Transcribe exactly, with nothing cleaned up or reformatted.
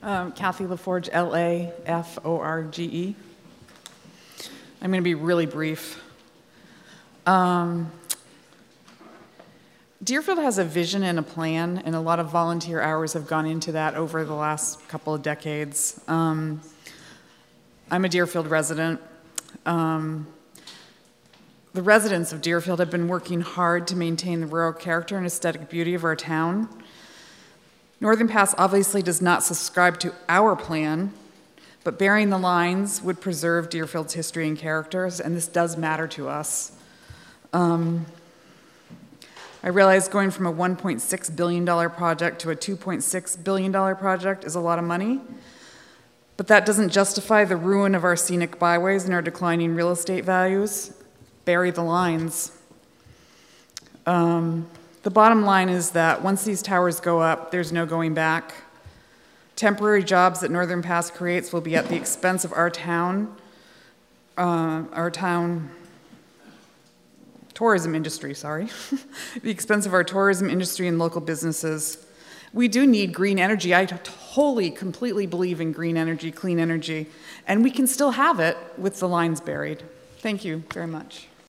Um, Kathy LaForge, L A F O R G E. I'm going to be really brief. Um, Deerfield has a vision and a plan, and a lot of volunteer hours have gone into that over the last couple of decades. Um, I'm a Deerfield resident. Um, the residents of Deerfield have been working hard to maintain the rural character and aesthetic beauty of our town. Northern Pass obviously does not subscribe to our plan, but burying the lines would preserve Deerfield's history and characters, and this does matter to us. Um, I realize going from a one point six billion dollar project to a two point six billion dollar project is a lot of money, but that doesn't justify the ruin of our scenic byways and our declining real estate values. Bury the lines. Um, the bottom line is that once these towers go up, there's no going back. Temporary jobs that Northern Pass creates will be at the expense of our town, uh, our town tourism industry, sorry, the expense of our tourism industry and local businesses. We do need green energy. I totally, completely believe in green energy, clean energy, and we can still have it with the lines buried. Thank you very much.